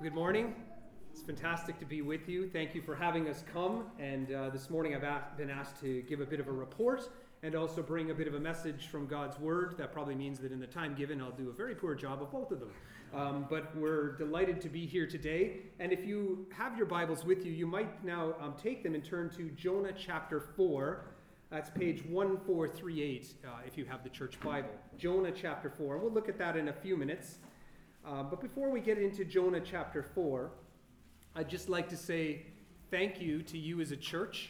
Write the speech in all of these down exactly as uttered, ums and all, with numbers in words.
Good morning. It's fantastic to be with you. Thank you for having us come. And uh, this morning I've a- been asked to give a bit of a report and also bring a bit of a message from God's Word. That probably means that in the time given I'll do a very poor job of both of them. Um, but we're delighted to be here today. And if you have your Bibles with you, you might now um, take them and turn to Jonah chapter four. That's page one four three eight uh, if you have the church Bible. Jonah chapter four. We'll look at that in a few minutes. Uh, but before we get into Jonah chapter four, I'd just like to say thank you to you as a church.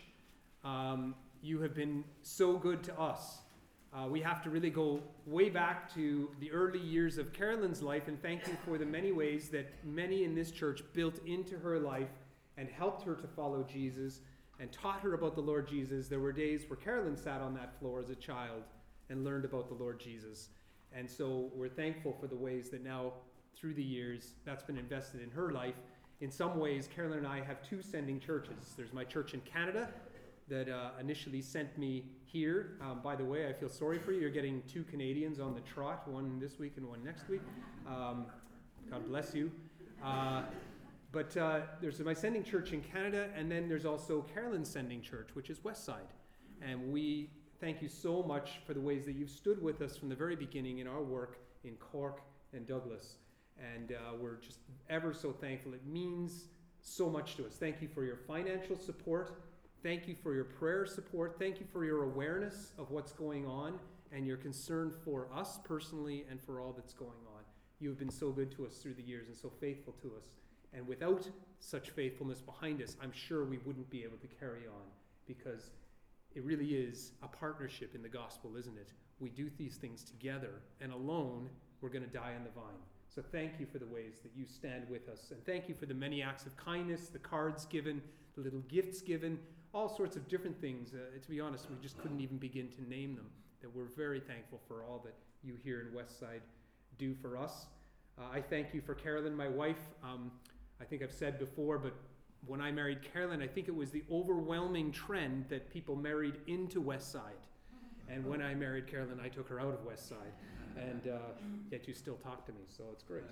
Um, you have been so good to us. Uh, we have to really go way back to the early years of Carolyn's life, and thank you for the many ways that many in this church built into her life and helped her to follow Jesus and taught her about the Lord Jesus. There were days where Carolyn sat on that floor as a child and learned about the Lord Jesus. And so we're thankful for the ways that now, through the years, that's been invested in her life. In some ways, Carolyn and I have two sending churches. There's my church in Canada that uh, initially sent me here. Um, by the way, I feel sorry for you. You're getting two Canadians on the trot, one this week and one next week. Um, God bless you. Uh, but uh, there's my sending church in Canada, and then there's also Carolyn's sending church, which is Westside. And we thank you so much for the ways that you've stood with us from the very beginning in our work in Cork and Douglas. And uh, we're just ever so thankful. It means so much to us. Thank you for your financial support. Thank you for your prayer support. Thank you for your awareness of what's going on and your concern for us personally and for all that's going on. You have been so good to us through the years and so faithful to us. And without such faithfulness behind us, I'm sure we wouldn't be able to carry on, because it really is a partnership in the gospel, isn't it? We do these things together, and alone we're going to die on the vine. So thank you for the ways that you stand with us. And thank you for the many acts of kindness, the cards given, the little gifts given, all sorts of different things. Uh, to be honest, we just couldn't even begin to name them. That we're very thankful for all that you here in Westside do for us. Uh, I thank you for Carolyn, my wife. Um, I think I've said before, but when I married Carolyn, I think it was the overwhelming trend that people married into Westside. And when I married Carolyn, I took her out of Westside. And uh, yet you still talk to me, so it's great.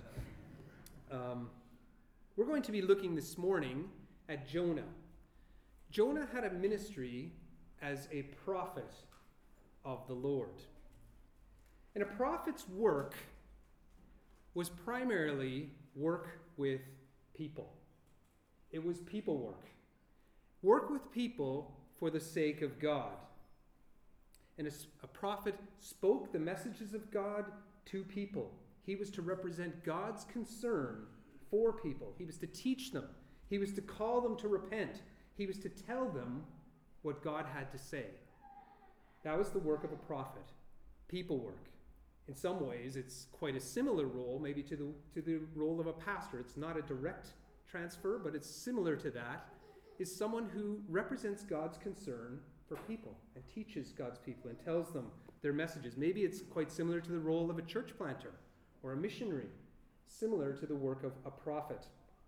Um, we're going to be looking this morning at Jonah. Jonah had a ministry as a prophet of the Lord. And a prophet's work was primarily work with people. It was people work. Work with people for the sake of God. And a, a prophet spoke the messages of God to people. He was to represent God's concern for people. He was to teach them. He was to call them to repent. He was to tell them what God had to say. That was the work of a prophet, people work. In some ways, it's quite a similar role, maybe to the, to the role of a pastor. It's not a direct transfer, but it's similar to that. Is someone who represents God's concern for people and teaches God's people and tells them their messages. Maybe it's quite similar to the role of a church planter or a missionary, similar to the work of a prophet.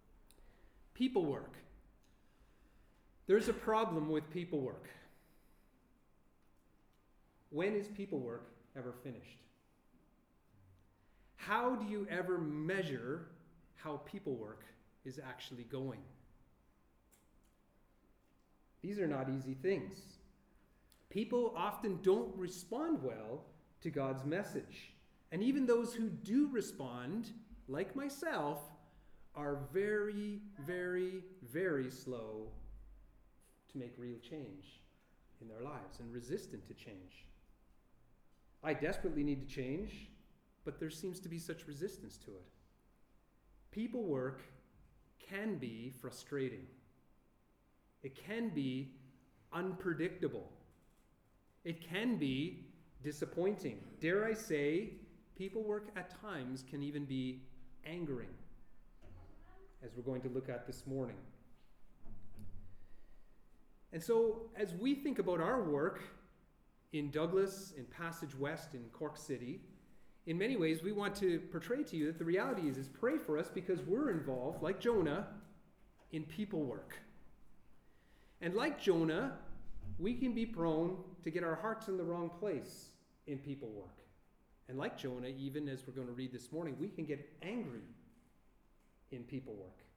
People work. There's a problem with people work. When is people work ever finished? How do you ever measure how people work is actually going? These are not easy things. People often don't respond well to God's message. And even those who do respond, like myself, are very, very, very slow to make real change in their lives and resistant to change. I desperately need to change, but there seems to be such resistance to it. People work can be frustrating. It can be unpredictable. It can be disappointing. Dare I say, people work at times can even be angering, as we're going to look at this morning. And so, as we think about our work in Douglas, in Passage West, in Cork City, in many ways we want to portray to you that the reality is, is pray for us, because we're involved, like Jonah, in people work. And like Jonah, we can be prone to get our hearts in the wrong place in people work. And like Jonah, even as we're going to read this morning, we can get angry in people work.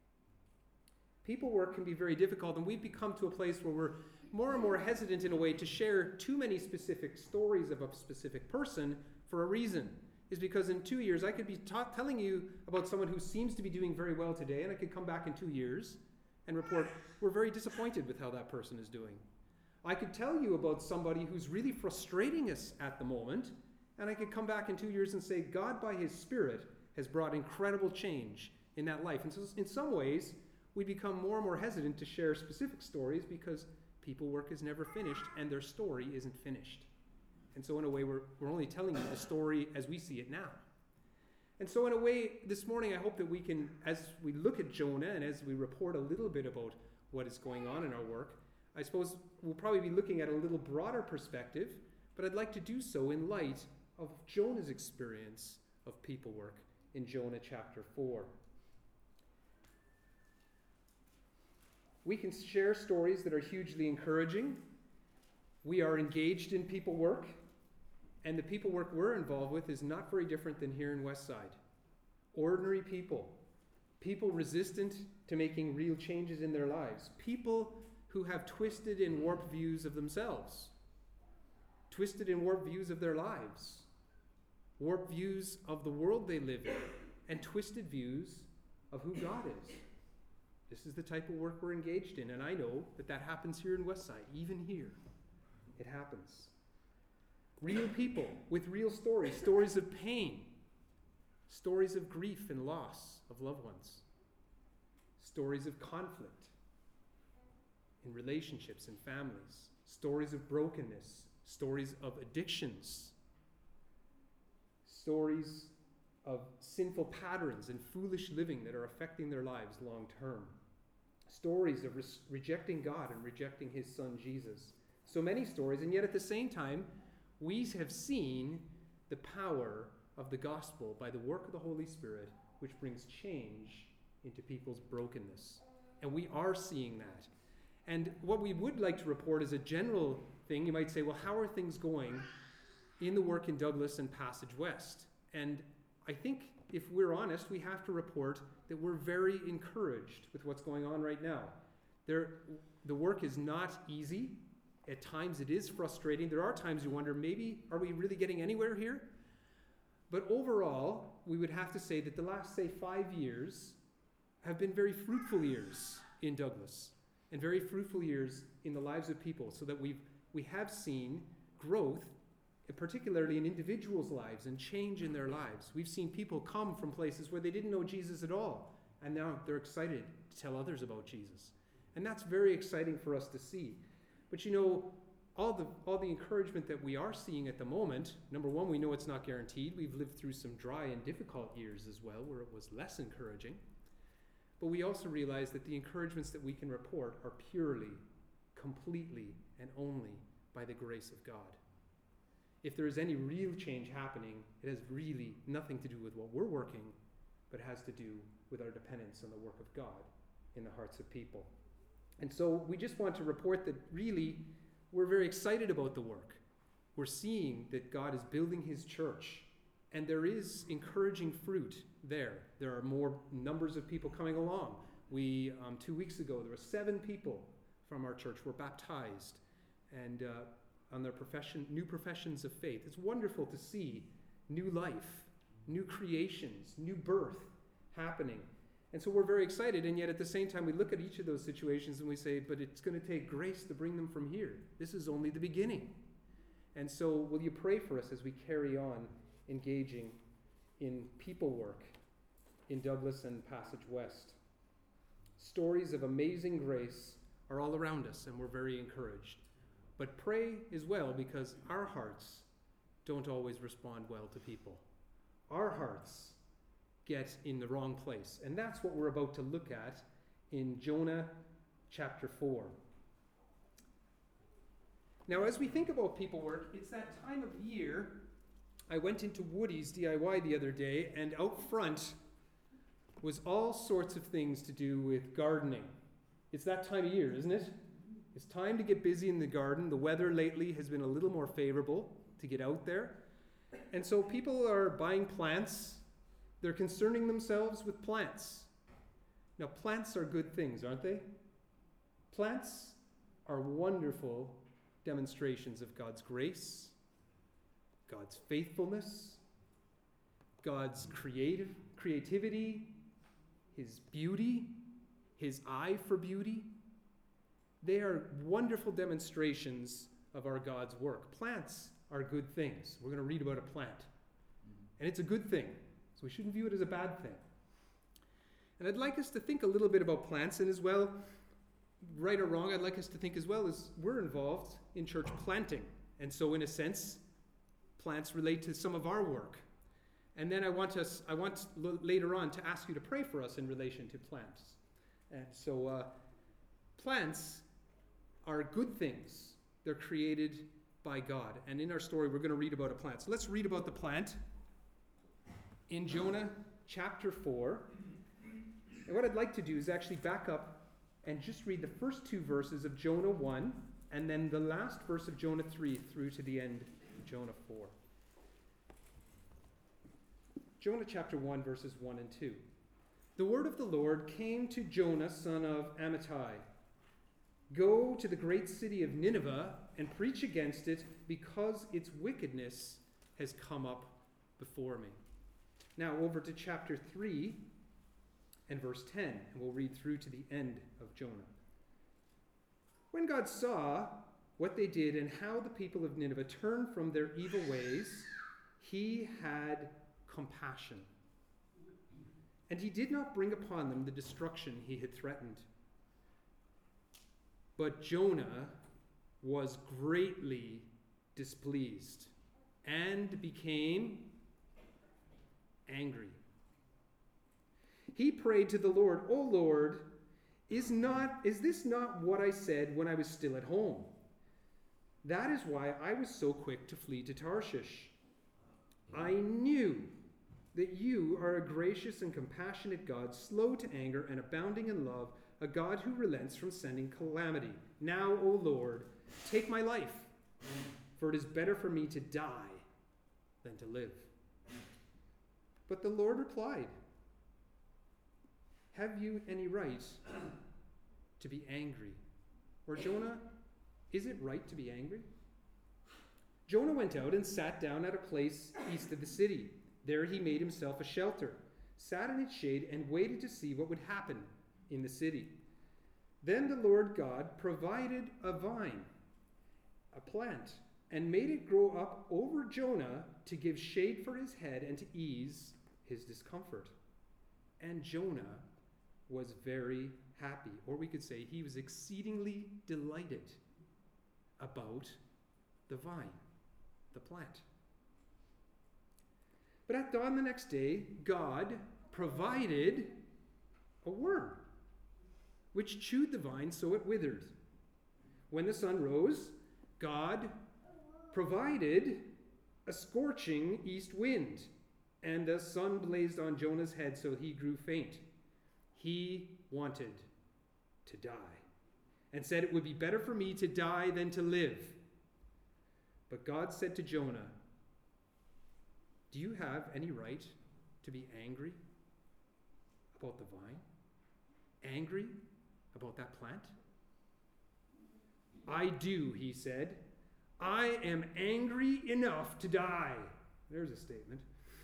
People work can be very difficult, and we've become to a place where we're more and more hesitant in a way to share too many specific stories of a specific person for a reason. Is because in two years I could be ta- telling you about someone who seems to be doing very well today, and I could come back in two years and report, we're very disappointed with how that person is doing. I could tell you about somebody who's really frustrating us at the moment, and I could come back in two years and say, God by his Spirit has brought incredible change in that life. And so in some ways, we become more and more hesitant to share specific stories because people work is never finished and their story isn't finished. And so in a way, we're, we're only telling you the story as we see it now. And so in a way, this morning, I hope that we can, as we look at Jonah and as we report a little bit about what is going on in our work, I suppose we'll probably be looking at a little broader perspective, but I'd like to do so in light of Jonah's experience of people work in Jonah chapter four. We can share stories that are hugely encouraging. We are engaged in people work, and the people work we're involved with is not very different than here in Westside. Ordinary people, people resistant to making real changes in their lives, people who have twisted and warped views of themselves, twisted and warped views of their lives, warped views of the world they live in, and twisted views of who God is. This is the type of work we're engaged in, and I know that that happens here in Westside, even here. It happens. Real people with real stories, stories of pain, stories of grief and loss of loved ones, stories of conflict in relationships and families, stories of brokenness, stories of addictions, stories of sinful patterns and foolish living that are affecting their lives long term, stories of re- rejecting God and rejecting his son Jesus. So many stories, and yet at the same time, we have seen the power of the gospel by the work of the Holy Spirit, which brings change into people's brokenness. And we are seeing that. And what we would like to report is a general thing. You might say, well, how are things going in the work in Douglas and Passage West? And I think if we're honest, we have to report that we're very encouraged with what's going on right now. There, the work is not easy. At times it is frustrating. There are times you wonder, maybe, are we really getting anywhere here? But overall, we would have to say that the last, say, five years have been very fruitful years in Douglas and very fruitful years in the lives of people, so that we've, we have seen growth, particularly in individuals' lives and change in their lives. We've seen people come from places where they didn't know Jesus at all, and now they're excited to tell others about Jesus. And that's very exciting for us to see. But you know, all the all the encouragement that we are seeing at the moment, number one, we know it's not guaranteed. We've lived through some dry and difficult years as well, where it was less encouraging. But we also realize that the encouragements that we can report are purely, completely, and only by the grace of God. If there is any real change happening, it has really nothing to do with what we're working, but has to do with our dependence on the work of God in the hearts of people. And so we just want to report that really we're very excited about the work. We're seeing that God is building his church, and there is encouraging fruit there. There are more numbers of people coming along. We, um, two weeks ago, there were seven people from our church were baptized and uh, on their profession, new professions of faith. It's wonderful to see new life, new creations, new birth happening. And so we're very excited, and yet at the same time we look at each of those situations and we say, but it's going to take grace to bring them from here. This is only the beginning. And so will you pray for us as we carry on engaging in people work in Douglas and Passage West? Stories of amazing grace are all around us, and we're very encouraged. But pray as well, because our hearts don't always respond well to people. Our hearts get in the wrong place. And that's what we're about to look at in Jonah chapter four. Now, as we think about people work, it's that time of year. I went into Woody's D I Y the other day, and out front was all sorts of things to do with gardening. It's that time of year, isn't it? It's time to get busy in the garden. The weather lately has been a little more favorable to get out there. And so people are buying plants. They're concerning themselves with plants. Now, plants are good things, aren't they? Plants are wonderful demonstrations of God's grace, God's faithfulness, God's creative creativity, his beauty, his eye for beauty. They are wonderful demonstrations of our God's work. Plants are good things. We're going to read about a plant. And it's a good thing. So we shouldn't view it as a bad thing. And I'd like us to think a little bit about plants, and as well, right or wrong, I'd like us to think as well as we're involved in church planting. And so in a sense, plants relate to some of our work. And then I want us, I want l- later on to ask you to pray for us in relation to plants. And so uh, plants are good things. They're created by God. And in our story, we're going to read about a plant. So let's read about the plant in Jonah chapter four. And what I'd like to do is actually back up and just read the first two verses of Jonah one, and then the last verse of Jonah three through to the end of Jonah four. Jonah chapter one, verses one and two. The word of the Lord came to Jonah, son of Amittai. Go to the great city of Nineveh and preach against it, because its wickedness has come up before me. Now over to chapter three and verse ten, and we'll read through to the end of Jonah. When God saw what they did and how the people of Nineveh turned from their evil ways, he had compassion. And he did not bring upon them the destruction he had threatened. But Jonah was greatly displeased and became angry. He prayed to the Lord, "O Lord, is not is this not what I said when I was still at home? That is why I was so quick to flee to Tarshish. I knew that you are a gracious and compassionate God, slow to anger and abounding in love, a God who relents from sending calamity. Now, O Lord, take my life, for it is better for me to die than to live." But the Lord replied, "Have you any right to be angry?" Or, Jonah, is it right to be angry? Jonah went out and sat down at a place east of the city. There he made himself a shelter, sat in its shade, and waited to see what would happen in the city. Then the Lord God provided a vine, a plant, and made it grow up over Jonah to give shade for his head and to ease his discomfort. And Jonah was very happy, or we could say he was exceedingly delighted about the vine, the plant. But at dawn the next day, God provided a worm, which chewed the vine so it withered. When the sun rose, God provided a scorching east wind, and the sun blazed on Jonah's head so he grew faint. He wanted to die, and said, "It would be better for me to die than to live." But God said to Jonah, "Do you have any right to be angry about the vine? Angry about that plant?" "I do," he said. "I am angry enough to die." There's a statement.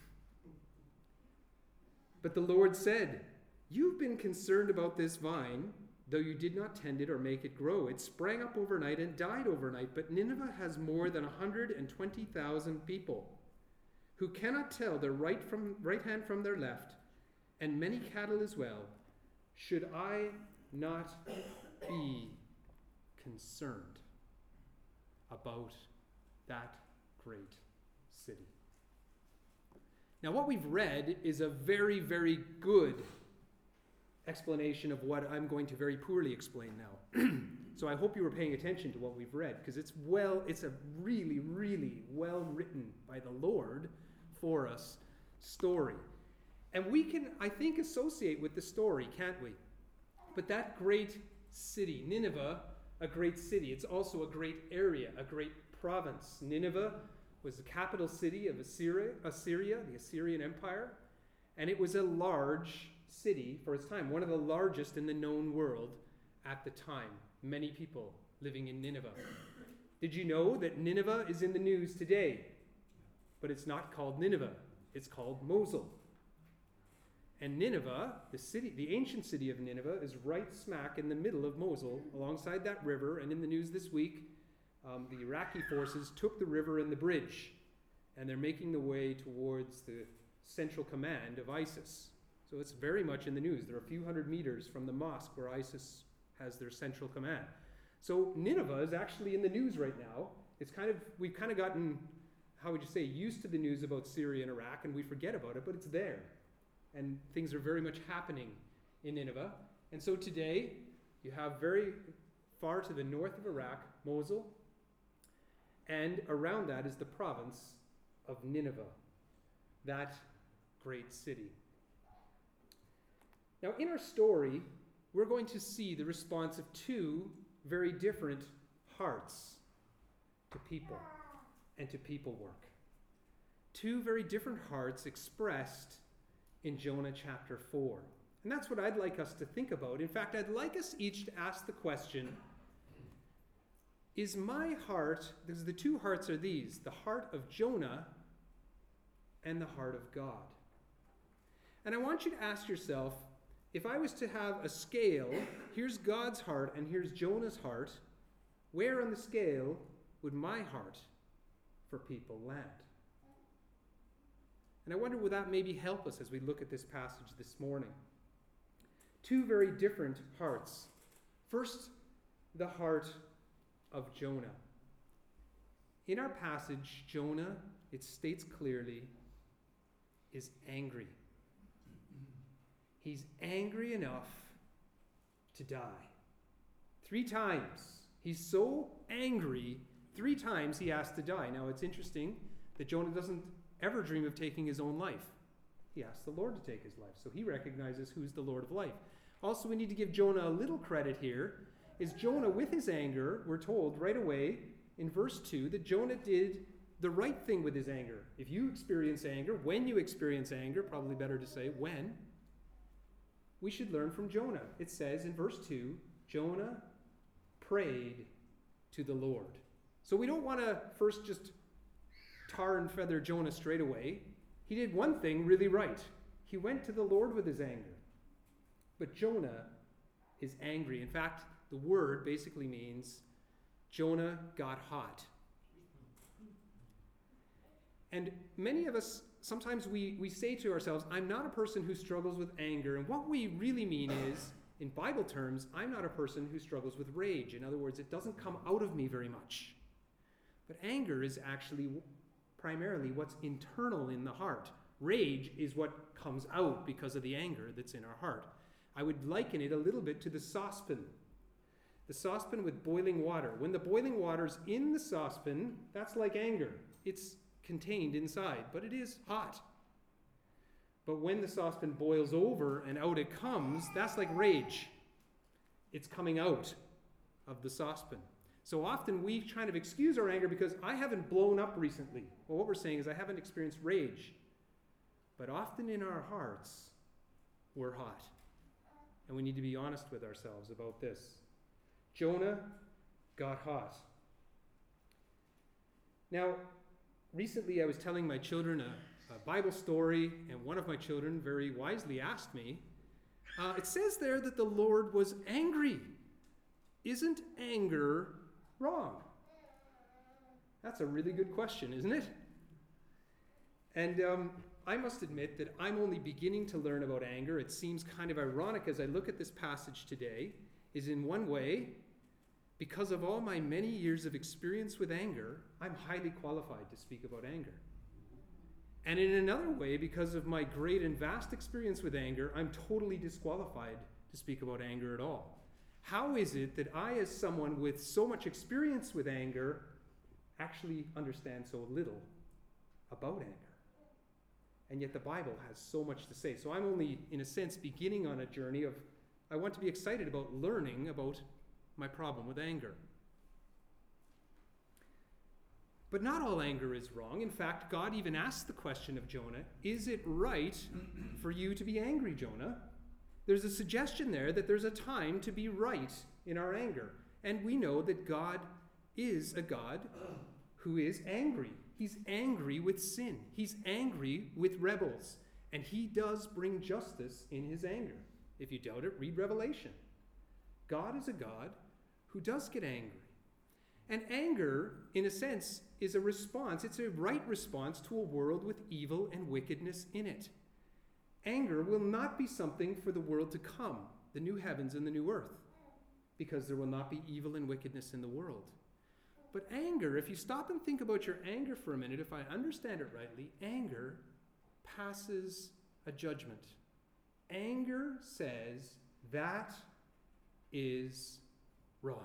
But the Lord said, "You've been concerned about this vine, though you did not tend it or make it grow. It sprang up overnight and died overnight, but Nineveh has more than one hundred twenty thousand people who cannot tell their right from right hand from their left, and many cattle as well. Should I not be concerned about that great city?" Now, what we've read is a very, very good explanation of what I'm going to very poorly explain now. So I hope you were paying attention to what we've read, because it's well, it's a really, really well written by the Lord for us story. And we can, I think, associate with the story, can't we? But that great city, Nineveh, a great city, it's also a great area, a great province. Nineveh was the capital city of Assyria, Assyria, the Assyrian Empire, and it was a large city for its time, one of the largest in the known world at the time. Many people living in Nineveh. Did you know that Nineveh is in the news today? But it's not called Nineveh. It's called Mosul. And Nineveh, the city, the ancient city of Nineveh, is right smack in the middle of Mosul, alongside that river. And in the news this week, um, the Iraqi forces took the river and the bridge, and they're making the way towards the central command of ISIS. So it's very much in the news. They're a few hundred meters from the mosque where ISIS has their central command. So Nineveh is actually in the news right now. It's kind of, we've kind of gotten, how would you say, used to the news about Syria and Iraq, and we forget about it, but it's there. And things are very much happening in Nineveh. And so today, you have very far to the north of Iraq, Mosul, and around that is the province of Nineveh, that great city. Now, in our story, we're going to see the response of two very different hearts to people and to people work. Two very different hearts expressed in Jonah chapter four. And that's what I'd like us to think about. In fact, I'd like us each to ask the question, is my heart, because the two hearts are these, the heart of Jonah and the heart of God. And I want you to ask yourself, if I was to have a scale, here's God's heart and here's Jonah's heart, where on the scale would my heart for people land? And I wonder, will that maybe help us as we look at this passage this morning? Two very different hearts. First, the heart of Jonah. In our passage, Jonah, it states clearly, is angry. He's angry enough to die. Three times. He's so angry, three times he has to die. Now, it's interesting that Jonah doesn't ever dream of taking his own life. He asks the Lord to take his life, so he recognizes who's the Lord of life. Also, we need to give Jonah a little credit here. Is Jonah, with his anger, we're told right away in verse two that Jonah did the right thing with his anger. If you experience anger, when you experience anger, probably better to say when, we should learn from Jonah. It says in verse two, Jonah prayed to the Lord. So we don't want to first just tar and feather Jonah straight away. He did one thing really right. He went to the Lord with his anger. But Jonah is angry. In fact, the word basically means Jonah got hot. And many of us, sometimes we, we say to ourselves, I'm not a person who struggles with anger. And what we really mean is, in Bible terms, I'm not a person who struggles with rage. In other words, it doesn't come out of me very much. But anger is actually primarily what's internal in the heart. Rage is what comes out because of the anger that's in our heart. I would liken it a little bit to the saucepan. The saucepan with boiling water. When the boiling water's in the saucepan, that's like anger. It's contained inside, but it is hot. But when the saucepan boils over and out it comes, that's like rage. It's coming out of the saucepan. So often we kind of excuse our anger because I haven't blown up recently. Well, what we're saying is I haven't experienced rage. But often in our hearts, we're hot. And we need to be honest with ourselves about this. Jonah got hot. Now, recently I was telling my children a, a Bible story, and one of my children very wisely asked me, uh, it says there that the Lord was angry. Isn't anger wrong? That's a really good question, isn't it? And um, I must admit that I'm only beginning to learn about anger. It seems kind of ironic as I look at this passage today, is in one way, because of all my many years of experience with anger, I'm highly qualified to speak about anger. And in another way, because of my great and vast experience with anger, I'm totally disqualified to speak about anger at all. How is it that I, as someone with so much experience with anger, actually understand so little about anger? And yet the Bible has so much to say. So I'm only, in a sense, beginning on a journey of, I want to be excited about learning about my problem with anger. But not all anger is wrong. In fact, God even asked the question of Jonah, is it right for you to be angry, Jonah? there's a suggestion there that there's a time to be right in our anger. And we know that God is a God who is angry. He's angry with sin. He's angry with rebels. And he does bring justice in his anger. If you doubt it, read Revelation. God is a God who does get angry. And anger, in a sense, is a response. It's a right response to a world with evil and wickedness in it. Anger will not be something for the world to come, the new heavens and the new earth, because there will not be evil and wickedness in the world. But anger, if you stop and think about your anger for a minute, if I understand it rightly, anger passes a judgment. Anger says, that is wrong.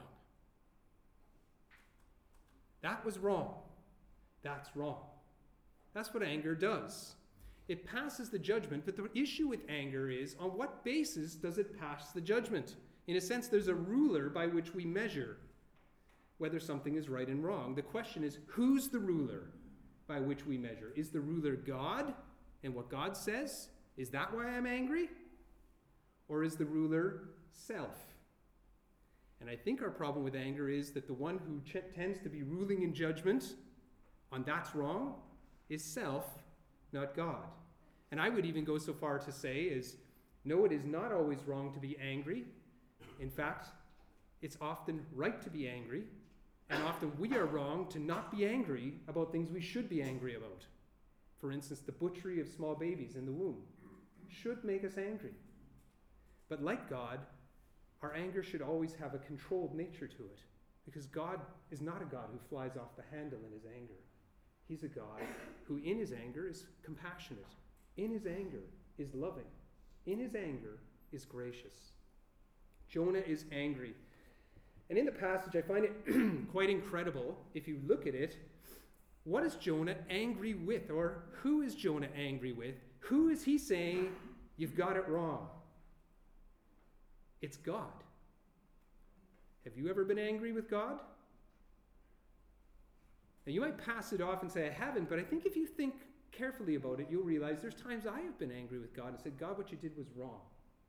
That was wrong. That's wrong. That's what anger does. It passes the judgment, but the issue with anger is, on what basis does it pass the judgment? In a sense, there's a ruler by which we measure whether something is right and wrong. The question is, who's the ruler by which we measure? Is the ruler God and what God says? Is that why I'm angry? Or is the ruler self? And I think our problem with anger is that the one who ch- tends to be ruling in judgment on that's wrong is self, not God. And I would even go so far to say is, no, it is not always wrong to be angry. In fact, it's often right to be angry, and often we are wrong to not be angry about things we should be angry about. For instance, the butchery of small babies in the womb should make us angry. But like God, our anger should always have a controlled nature to it, because God is not a God who flies off the handle in his anger. He's a God who in his anger is compassionate, in his anger is loving, in his anger is gracious. Jonah is angry. And in the passage, I find it quite incredible, if you look at it, what is Jonah angry with? Or who is Jonah angry with? Who is he saying, you've got it wrong? It's God. Have you ever been angry with God? Now, you might pass it off and say, I haven't, but I think if you think carefully about it, you'll realize there's times I have been angry with God and said, God, what you did was wrong.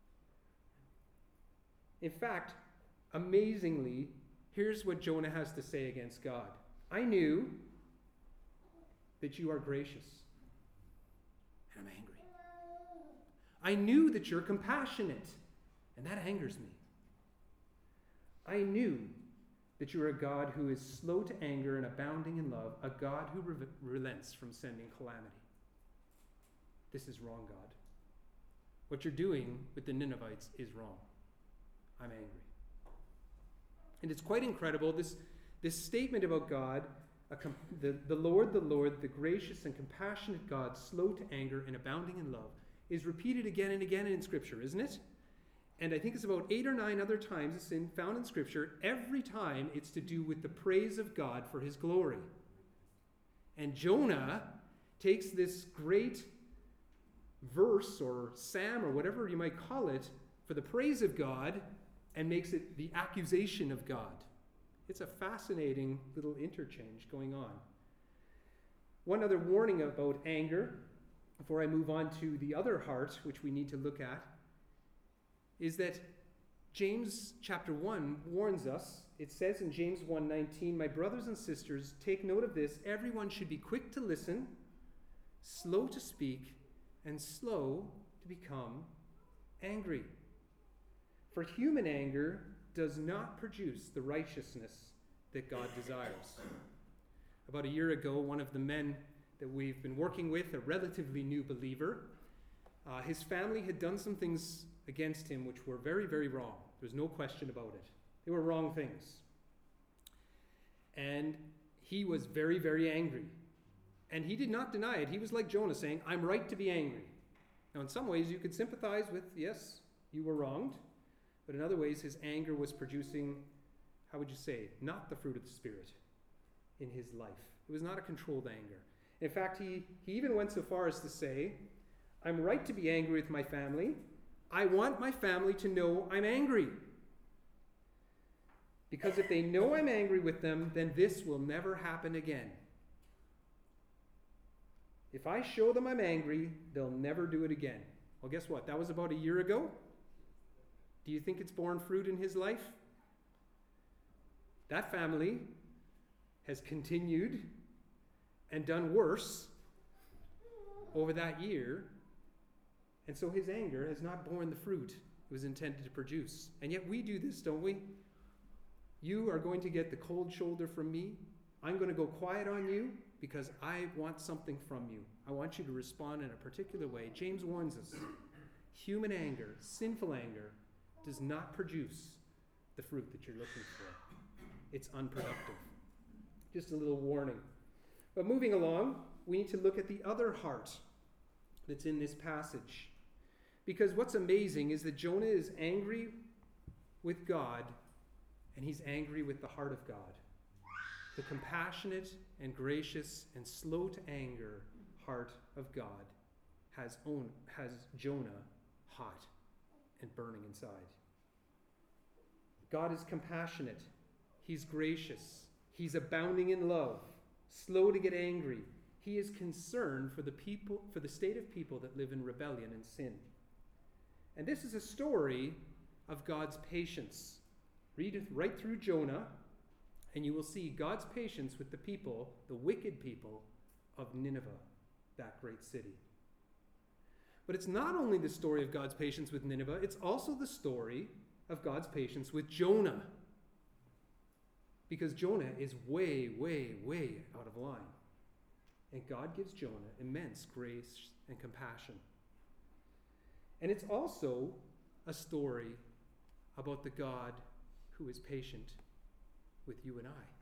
In fact, amazingly, here's what Jonah has to say against God. I knew that you are gracious, and I'm angry. I knew that you're compassionate, and that angers me. I knew that you're a God who is slow to anger and abounding in love, a God who re- relents from sending calamity. This is wrong, God. What you're doing with the Ninevites is wrong. I'm angry. And it's quite incredible, this, this statement about God, a com- the, the Lord, the Lord, the gracious and compassionate God, slow to anger and abounding in love, is repeated again and again in Scripture, isn't it? And I think it's about eight or nine other times it's in, found in Scripture. Every time it's to do with the praise of God for his glory. And Jonah takes this great verse or psalm or whatever you might call it for the praise of God and makes it the accusation of God. It's a fascinating little interchange going on. One other warning about anger, before I move on to the other heart, which we need to look at, is that James chapter one warns us. It says in James one nineteen, my brothers and sisters, take note of this. Everyone should be quick to listen, slow to speak, and slow to become angry. For human anger does not produce the righteousness that God desires. About a year ago, one of the men that we've been working with, a relatively new believer, uh, his family had done some things against him which were very, very wrong. There's no question about it. They were wrong things. And he was very, very angry. And he did not deny it. He was like Jonah saying, I'm right to be angry. Now, in some ways, you could sympathize with, yes, you were wronged. But in other ways, his anger was producing, how would you say, not the fruit of the Spirit in his life. It was not a controlled anger. In fact, he, he even went so far as to say, I'm right to be angry with my family. I want my family to know I'm angry. Because if they know I'm angry with them, then this will never happen again. If I show them I'm angry, they'll never do it again. Well, guess what? That was about a year ago. Do you think it's borne fruit in his life? That family has continued and done worse over that year, and so his anger has not borne the fruit it was intended to produce. And yet we do this, don't we? You are going to get the cold shoulder from me. I'm going to go quiet on you because I want something from you. I want you to respond in a particular way. James warns us, human anger, sinful anger, does not produce the fruit that you're looking for. It's unproductive. Just a little warning. But moving along, we need to look at the other heart that's in this passage. Because what's amazing is that Jonah is angry with God, and he's angry with the heart of God. The compassionate and gracious and slow to anger heart of God has, own, has Jonah hot and burning inside. God is compassionate. He's gracious. He's abounding in love, slow to get angry. He is concerned for the people, for the state of people that live in rebellion and sin. And this is a story of God's patience. Read it right through Jonah, and you will see God's patience with the people, the wicked people of Nineveh, that great city. But it's not only the story of God's patience with Nineveh, it's also the story of God's patience with Jonah. Because Jonah is way, way, way out of line. And God gives Jonah immense grace and compassion. And it's also a story about the God who is patient with you and I.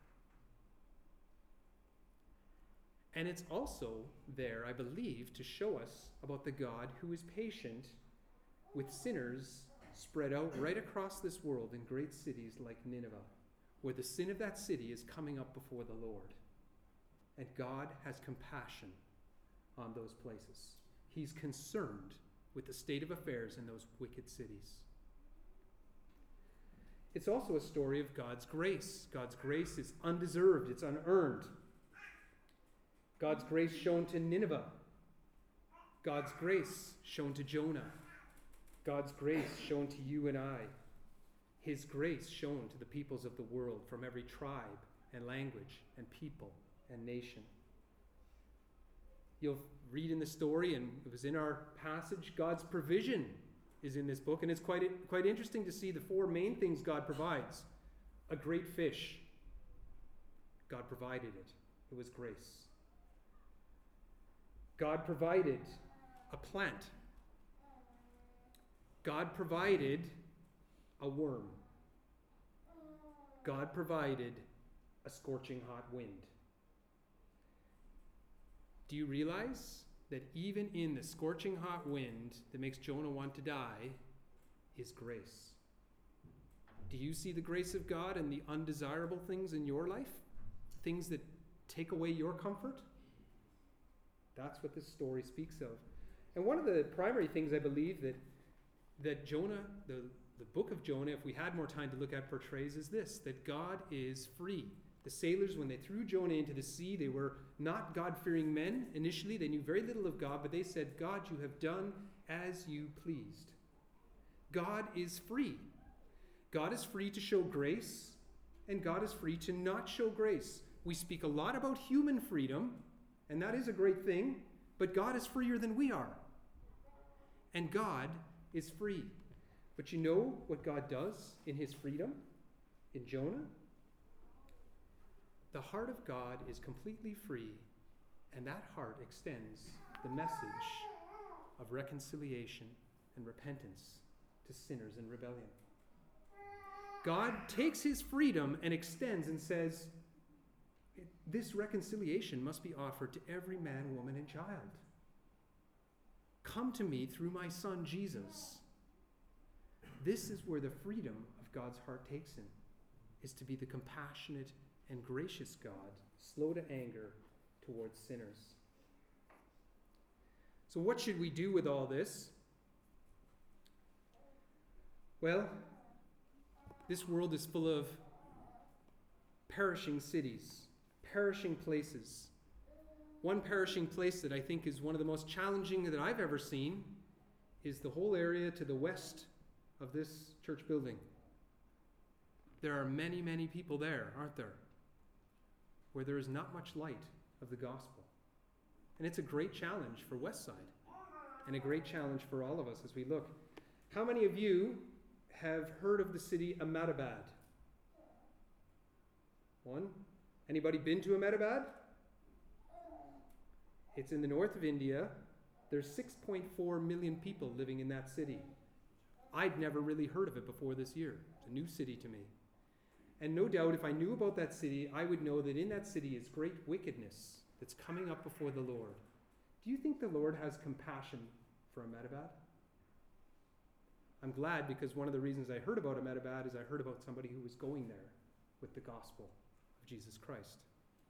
And it's also there, I believe, to show us about the God who is patient with sinners spread out right across this world in great cities like Nineveh, where the sin of that city is coming up before the Lord. And God has compassion on those places. He's concerned with the state of affairs in those wicked cities. It's also a story of God's grace. God's grace is undeserved, it's unearned. God's grace shown to Nineveh. God's grace shown to Jonah. God's grace shown to you and I. His grace shown to the peoples of the world from every tribe and language and people and nation. You'll read in the story, and it was in our passage, God's provision is in this book, and it's quite, quite interesting to see the four main things God provides. A great fish. God provided it. It was grace. God provided a plant. God provided a worm. God provided a scorching hot wind. Do you realize that even in the scorching hot wind that makes Jonah want to die is grace? Do you see the grace of God in the undesirable things in your life? Things that take away your comfort? That's what this story speaks of. And one of the primary things I believe that that Jonah, the, the book of Jonah, if we had more time to look at, portrays is this, that God is free. The sailors, when they threw Jonah into the sea, they were not God-fearing men. Initially, they knew very little of God, but they said, God, you have done as you pleased. God is free. God is free to show grace, and God is free to not show grace. We speak a lot about human freedom, and that is a great thing, but God is freer than we are. And God is free. But you know what God does in his freedom? In Jonah? The heart of God is completely free, and that heart extends the message of reconciliation and repentance to sinners in rebellion. God takes his freedom and extends and says, this reconciliation must be offered to every man, woman, and child. Come to me through my son Jesus. This is where the freedom of God's heart takes him, is to be the compassionate and gracious God, slow to anger towards sinners. So what should we do with all this? Well, this world is full of perishing cities, perishing places. One perishing place that I think is one of the most challenging that I've ever seen is the whole area to the west of this church building, there are many, many people there, aren't there, where there is not much light of the gospel. And it's a great challenge for Westside, and a great challenge for all of us as we look. How many of you have heard of the city Ahmedabad? One. Anybody been to Ahmedabad? It's in the north of India. There's six point four million people living in that city. I'd never really heard of it before this year. It's a new city to me. And no doubt, if I knew about that city, I would know that in that city is great wickedness that's coming up before the Lord. Do you think the Lord has compassion for Ahmedabad? I'm glad, because one of the reasons I heard about Ahmedabad is I heard about somebody who was going there with the gospel of Jesus Christ.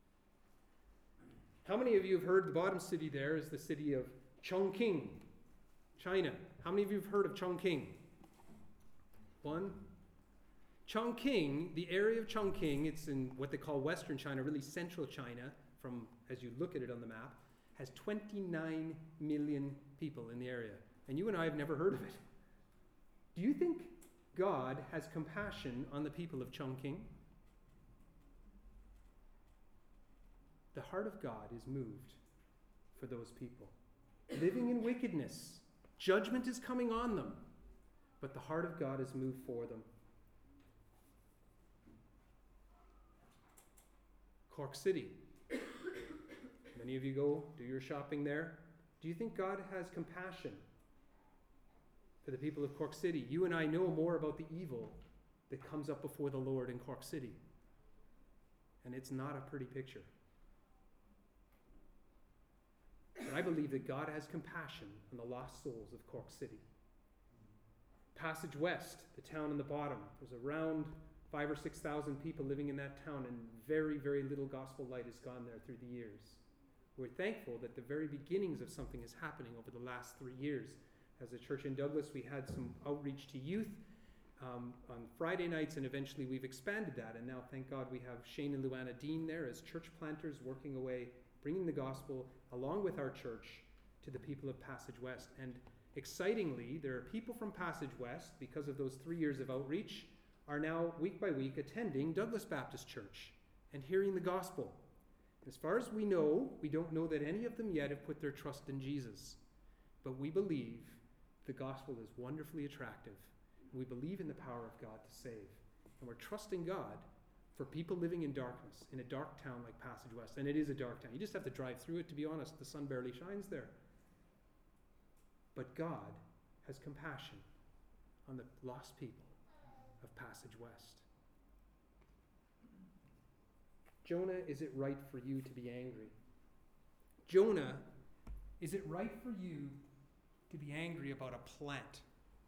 How many of you have heard the bottom city there is the city of Chongqing, China? How many of you have heard of Chongqing? One. Chongqing, the area of Chongqing, it's in what they call Western China, really central China, from as you look at it on the map, has twenty-nine million people in the area. And you and I have never heard of it. Do you think God has compassion on the people of Chongqing? The heart of God is moved for those people, living in wickedness. Judgment is coming on them, but the heart of God is moved for them. Cork City. Many of you go do your shopping there. Do you think God has compassion for the people of Cork City? You and I know more about the evil that comes up before the Lord in Cork City. And it's not a pretty picture. But I believe that God has compassion on the lost souls of Cork City. Passage West, the town on the bottom, there's around five or six thousand people living in that town, and very, very little gospel light has gone there through the years. We're thankful that the very beginnings of something is happening over the last three years. As a church in Douglas, we had some outreach to youth um, on Friday nights, and eventually we've expanded that. And now, thank God, we have Shane and Luana Dean there as church planters working away, bringing the gospel along with our church to the people of Passage West. And excitingly, there are people from Passage West, because of those three years of outreach, are now week by week attending Douglas Baptist Church and hearing the gospel. As far as we know, we don't know that any of them yet have put their trust in Jesus. But we believe the gospel is wonderfully attractive. We believe in the power of God to save. And we're trusting God for people living in darkness, in a dark town like Passage West. And it is a dark town. You just have to drive through it, to be honest. The sun barely shines there. But God has compassion on the lost people of Passage West. Jonah, is it right for you to be angry? Jonah, is it right for you to be angry about a plant?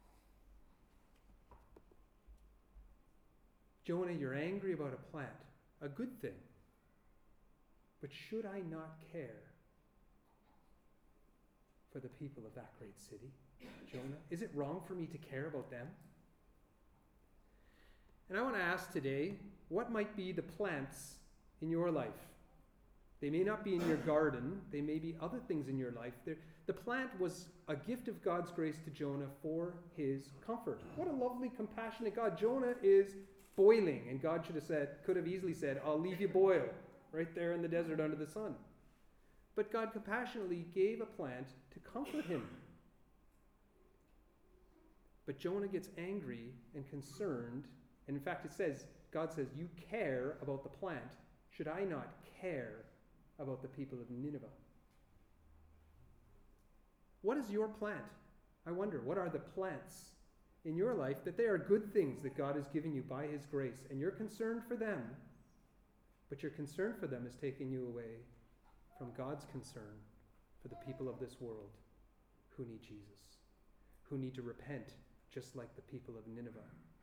Jonah, you're angry about a plant, a good thing. But should I not care for the people of that great city? Jonah, is it wrong for me to care about them? And I want to ask today, what might be the plants in your life? They may not be in your garden. They may be other things in your life. They're, the plant was a gift of God's grace to Jonah for his comfort. What a lovely, compassionate God. Jonah is boiling, and God should have said, could have easily said, I'll leave you boil right there in the desert under the sun. But God compassionately gave a plant to comfort him. But Jonah gets angry and concerned. And in fact, it says, God says, you care about the plant. Should I not care about the people of Nineveh? What is your plant? I wonder, what are the plants in your life that they are good things that God has given you by his grace, and you're concerned for them, but your concern for them is taking you away from God's concern for the people of this world who need Jesus, who need to repent just like the people of Nineveh.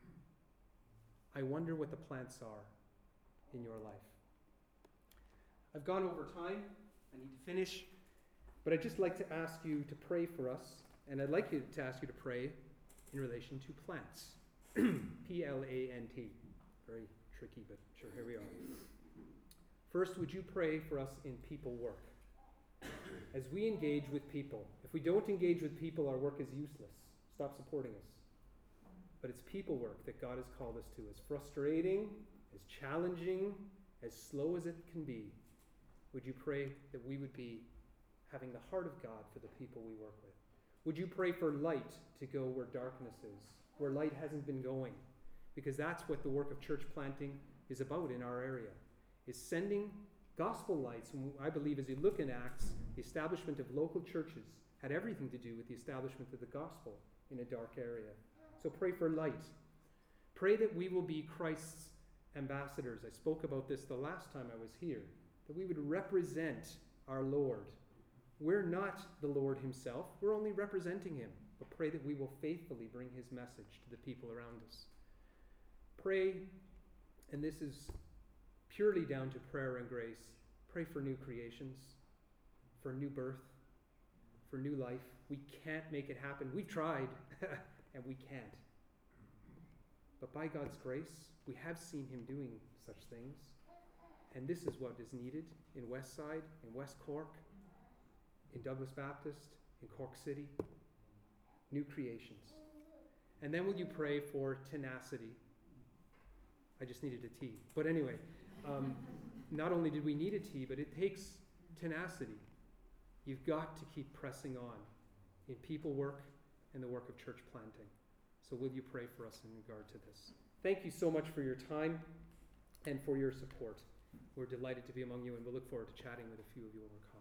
I wonder what the plants are in your life. I've gone over time. I need to finish. But I'd just like to ask you to pray for us. And I'd like you to ask you to pray in relation to plants. P L A N T. Very tricky, but sure, here we are. First, would you pray for us in people work? As we engage with people. If we don't engage with people, our work is useless. Stop supporting us. but it's people work that God has called us to. As frustrating, as challenging, as slow as it can be, would you pray that we would be having the heart of God for the people we work with? Would you pray for light to go where darkness is, where light hasn't been going? Because that's what the work of church planting is about in our area, is sending gospel lights. And I believe as you look in Acts, the establishment of local churches had everything to do with the establishment of the gospel in a dark area. So pray for light. Pray that we will be Christ's ambassadors. I spoke about this the last time I was here, that we would represent our Lord. We're not the Lord himself. We're only representing him. But pray that we will faithfully bring his message to the people around us. Pray, and this is purely down to prayer and grace, pray for new creations, for new birth, for new life. We can't make it happen. We've tried, and we can't. But by God's grace, we have seen him doing such things. And this is what is needed in Westside, in West Cork, in Douglas Baptist, in Cork City. New creations. And then will you pray for tenacity? I just needed a tea. But anyway, um, not only did we need a tea, but it takes tenacity. You've got to keep pressing on in people work and the work of church planting. So will you pray for us in regard to this? Thank you so much for your time and for your support. We're delighted to be among you, and we'll look forward to chatting with a few of you over coffee.